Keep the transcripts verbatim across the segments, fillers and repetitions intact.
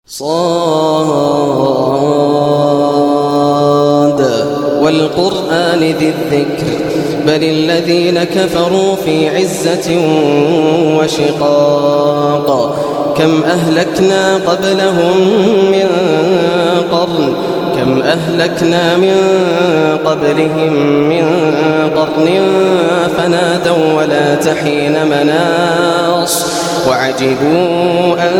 صاد والقرآن ذي الذكر بل الذين كفروا في عزة وشقاق كم أهلكنا قبلهم من قرن كم أهلكنا من قبلهم من قرن فنادوا ولا تحين مناص وعجبوا أن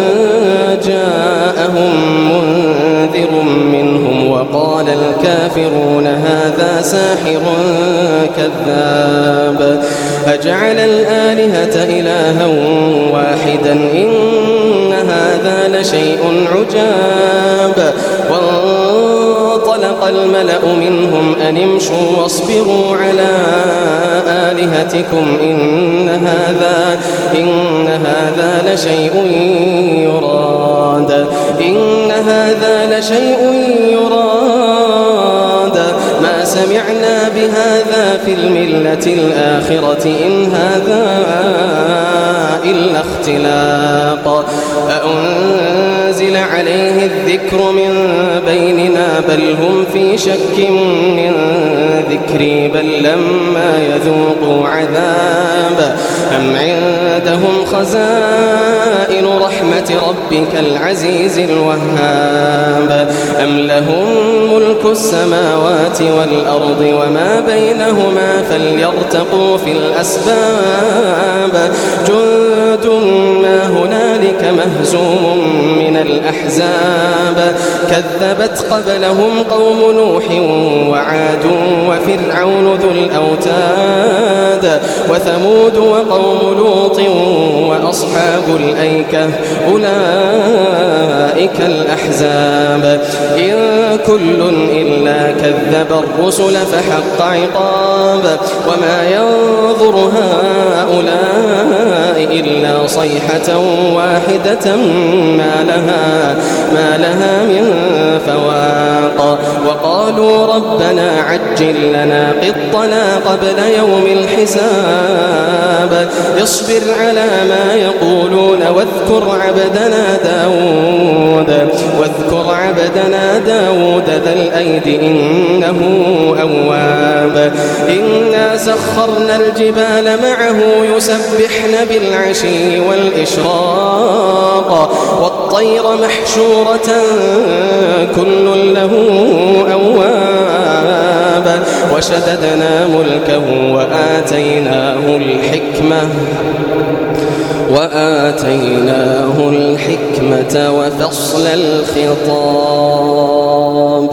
جاءهم منذر منهم وقال الكافرون هذا ساحر كذاب أجعل الآلهة إلها واحدا إن هذا لشيء عجاب وانطلق الملأ منهم أن امشوا واصبروا على آلهتكم إن هذا إن هذا لشيء يراد إن هذا لشيء يراد ما سمعنا بهذا في الملة الآخرة إن هذا إلا اختلاق أأنزل عليه الذكر من بيننا بل هم في شك من ذكري بل لما يذوقوا عذاب أم عندهم خزائن رحمة ربك العزيز الوهاب أم لهم ملك السماوات والأرض وما بينهما فليرتقوا في الأسباب جند ما هنالك مهزوم من الأحزاب كذبت قبلهم قوم نوح وعاد وفرعون ذو الأوتاد وثمود وقوم لوط وأصحاب الأيكة أولئك الأحزاب إن كل إلا كذب الرسل فحق عقاب وما ينظر هؤلاء إلا صيحة واحدة ما لها ما لها من فواق وقالوا ربنا عجل لنا قطنا قبل يوم الحساب اصبر على ما يقولون واذكر عبدنا داود واذكر عبدنا داود ذا الأيد إنه أواب إنا سخرنا الجبال معه يسبحن بالعشي والإشراق والطير محشورة كل له أواب وشددنا ملكه وآتيناه الحكمة وآتيناه الحكمة وفصل الخطاب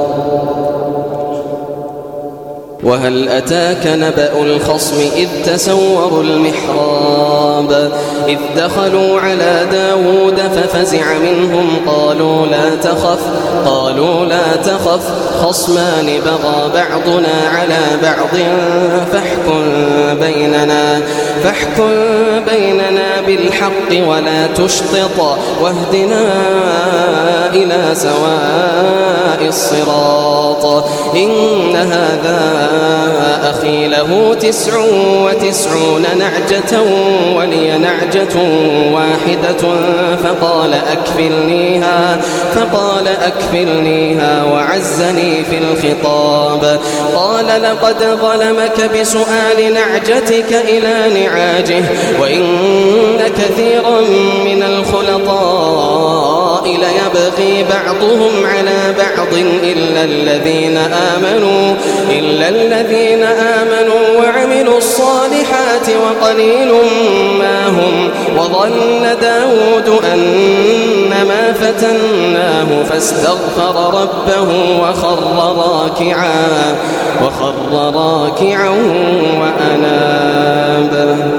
وهل أتاك نبأ الخصم إذ تسوروا المحراب إذ دخلوا على داود ففزع منهم قالوا لا تخف قالوا لا تخف خصمان بغى بعضنا على بعض فاحكم بيننا فاحكم بيننا بالحق ولا تشطط واهدنا إلى سواء الصراط إن هذا أخي له تسع وتسعون نعجة ولي نعجة واحدة فقال أكفلنيها فقال أكفلنيها وعزني في الخطاب قال لقد ظلمك بسؤال نعجتك إلى نعاجه وإن كثيرا من الخلطاء ليبغي بعضهم على بعض إلا الذين آمنوا إلا الذين آمنوا وعملوا الصالحات وقليل ما هم وظن داود أنما فتناه فاستغفر ربه وخر راكعا وخر راكعا وأناب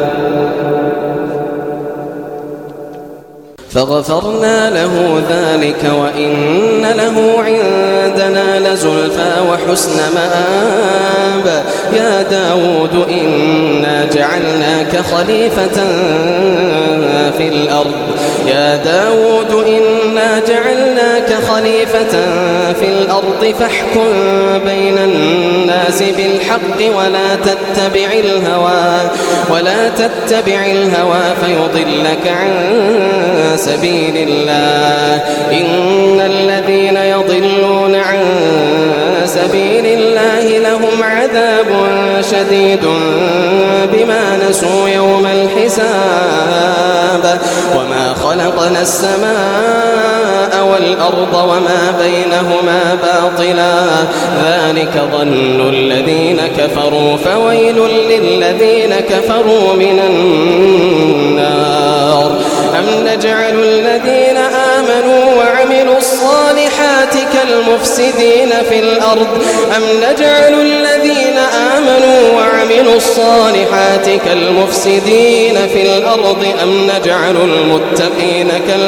فغفرنا له ذلك وإن له عندنا لزلفى وحسن مآب يا داود إنا جعلناك خليفة في الأرض يا داود إنا جعلناك خليفة في الأرض فاحكم بين الناس بالحق ولا تتبع الهوى ولا تتبع الهوى فيضلك عن سبيل الله إن الذين يضلون عن سبيل الله لهم عذاب شديد بما نسوا يوم الحساب وما خلقنا السماء والأرض وما بينهما باطلا ذلك ظن الذين كفروا فويل للذين كفروا من النار أم نجعل الذين آمنوا وعملوا الصالحات كالمفسدين في الأرض أم نجعل الذين آمنوا وعملوا الصالحات كالمفسدين في الأرض أم نجعل المتقين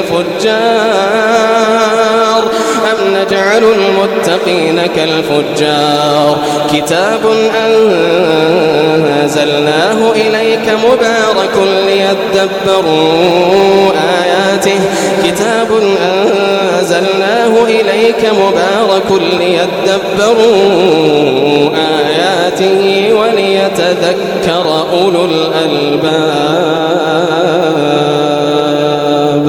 كالفجار أم نجعل المتقين كالفجار كتاب أنزلناه إليك مبارك ليدبروا آياته كتاب أنزلناه إليك مبارك ليدبروا آياته وليتذكر أولو الألباب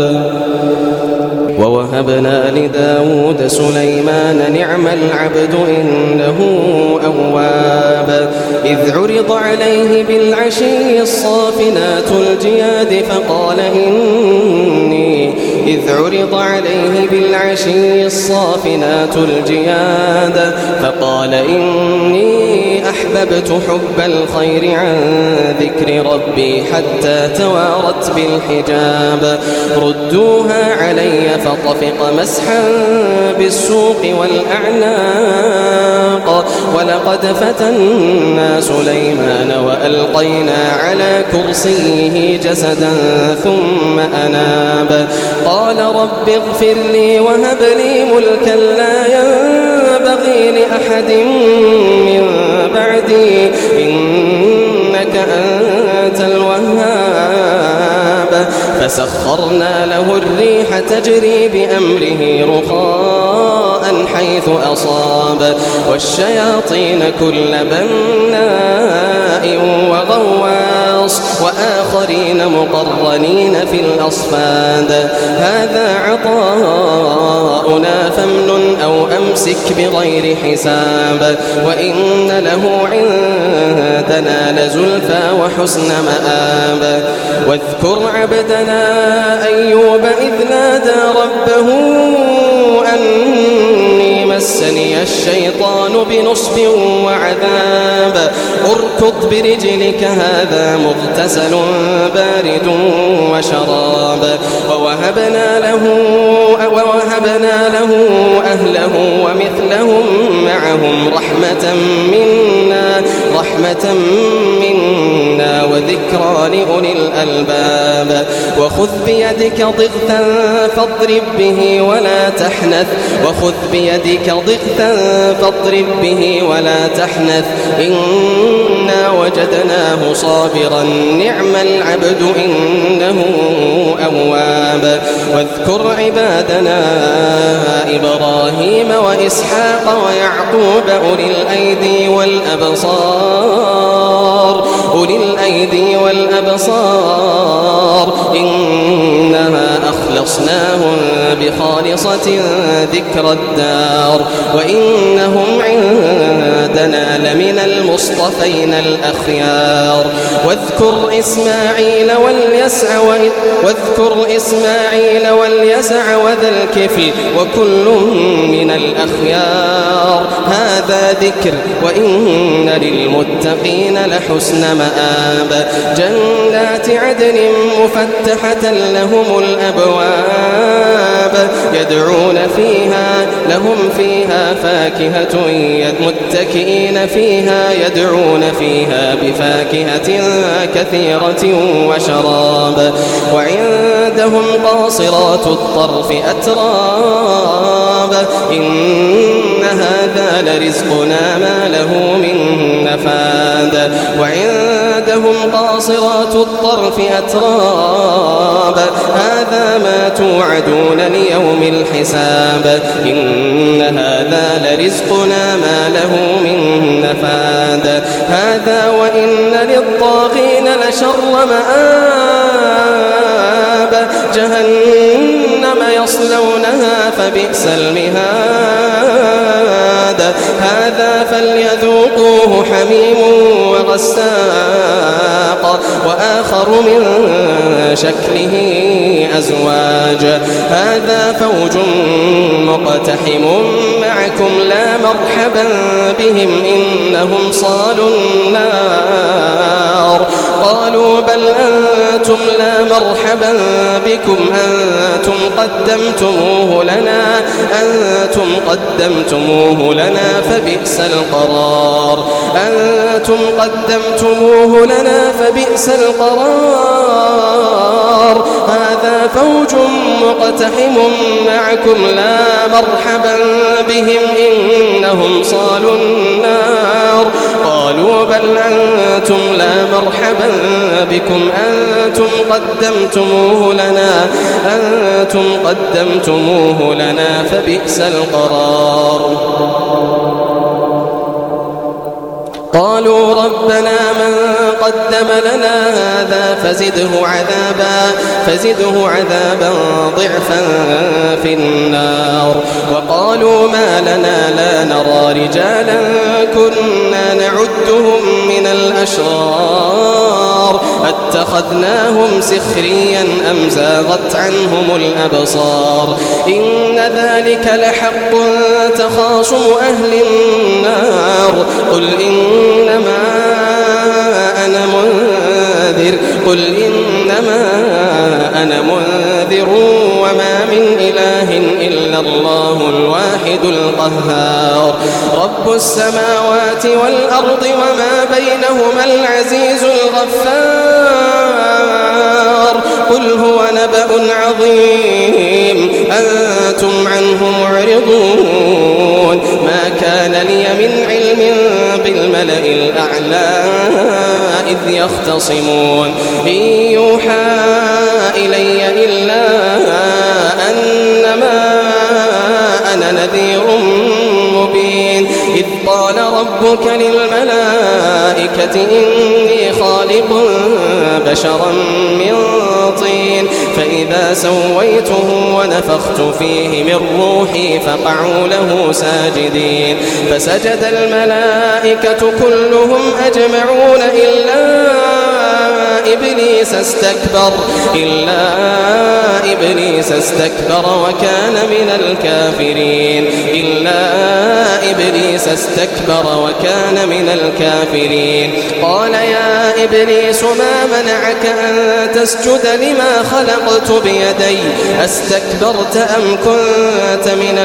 ووهبنا لداود سليمان نعم العبد إنه أواب إذ عرض عليه بالعشي الصافنات الجياد فقال إني إذ عرض عليه بالعشي الصافنات الجياد فقال إني أحببت حب الخير عن ذكر ربي حتى توارت بالحجاب ردوها علي فطفق مسحا بالسوق والأعناق ولقد فتنا سليمان وألقينا على كرسيه جسدا ثم أناب قال رب اغفر لي وهب لي ملكا لا ينبغي لأحد من بعدي إنك أنت الوهاب فسخرنا له الريح تجري بأمره رخاء حيث أصاب والشياطين كل بناء وغواص وآخرين مقرنين في الأصفاد هذا عطاؤنا فامنن أو أمسك بغير حساب وإن له عندنا لزلفى وحسن مآب واذكر عبدنا أيوب إذ نادى ربه أني مسني الشيطان بنصب وعذاب اركض برجلك هذا مغتسل بارد وشراب ووهبنا له ووهبنا له أهله ومثلهم معهم رحمة منا رحمة منا وذكرى لأولي الألباب وخذ بيدك ضغثا فاضرب به ولا تحنث وخذ بيدك ضغثا فاضرب به ولا تحنث إنا وجدناه صابرا نعم العبد إنه أواب واذكر عبادنا إبراهيم وإسحاق ويعقوب أولي الأيدي والأبصار أولي الأيدي والأبصار إنها أخلصناهم بخالصة ذكر الدار وإنهم عندنا لمن المصطفين الأخيار واذكر إسماعيل واليسع واذكر إسماعيل واليسع وذا الكفل وكل من الأخيار هذا ذكر وإن للمتقين لحسن مآب جنات عدن مفتحة لهم الأبواب يدعون فيها لهم فيها فاكهة متكئين فيها يدعون فيها بفاكهة كثيرة وشراب وعندهم قاصرات الطرف أتراب إن هذا لرزقنا ما له من نفاد وعندهم قاصرات الطرف أتراب هذا ما توعدون ليوم الحساب إن هذا لرزقنا ما له من نفاد هذا وإن للطاغين لشر مآب جهنم يوم يصلونها فبئس المهاد هذا فليذوقوه حميم وغساق وآخر من شكله أزواج هذا فوج مقتحم معكم لا مرحبا بهم إنهم صالوا النار قالوا بل أنتم لا مرحبا بكم أنتم قدمتموه لنا أنتم قدمتموه لنا فبئس القرار أنتم قدمتموه لنا فبئس القرار هذا فوج مقتحم معكم لا مرحبا بهم إنهم صالوا النار قالوا بل أنتم لا مرحبا بكم أنتم قدمتموه لنا أنتم قدمتموه لنا فبئس القرار قالوا ربنا من قدم لنا هذا فزده عذابا فزده عذابا ضعفا في النار وقالوا ما لنا لا نرى رجالا كنا نعدهم من الأشرار اتخذناهم سخريا أم زاغت عنهم الأبصار إن ذلك لحق تخاصم أهل النار قل إنما أنا منذر قل إنما أنا منذر وما من إله إلا الله الواحد القهار رب السماوات والأرض وما بينهما العزيز الغفار قل هو نبأ عظيم أنتم عنه معرضون ما كان لي من علم بالملأ الأعلى إذ يختصمون إن يوحى إلي إلا أنما أنا نذير مبين إذ قال ربك للملائكة إني خالق بشرا من طين فإذا سويته ونفخت فيه من روحي فقعوا له ساجدين فسجد الملائكة كلهم أجمعون إلا إبليس استكبر إلا إبليس استكبر وكان من الكافرين إلا إبليس استكبر وكان من الكافرين قال يا إبليس ما منعك أن تسجد لما خلقت بيدي أستكبرت أم كنت من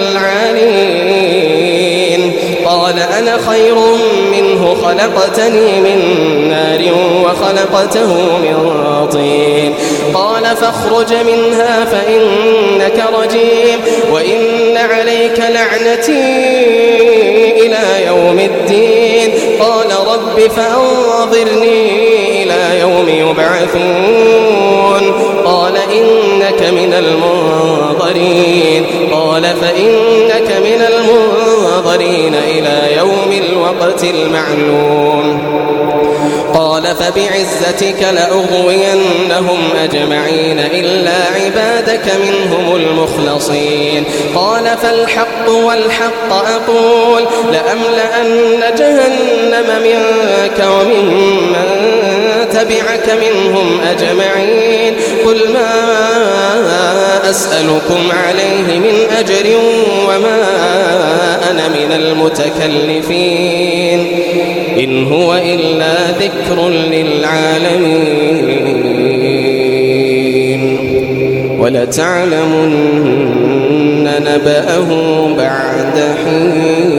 العالين قال أنا خير منه خلقتني من نار وخلقته من طين قال فاخرج منها فإنك رجيم وإن عليك لعنتي إلى يوم الدين قال رب فأنظرني إلى يوم يبعثون قال إنك من المنظرين قال فإنك من المنظرين إلى يوم الوقت المعلوم قال فبعزتك لأغوينهم أجمعين إلا عبادك منهم المخلصين قال فالحق والحق أقول لأملأن جهنم منك وممن تبعك منهم أجمعين قل ما أسألكم عليه من أجر وما أنا من المتكلفين إن هو إلا ذكر للعالمين ولتعلمن نبأه بعد حين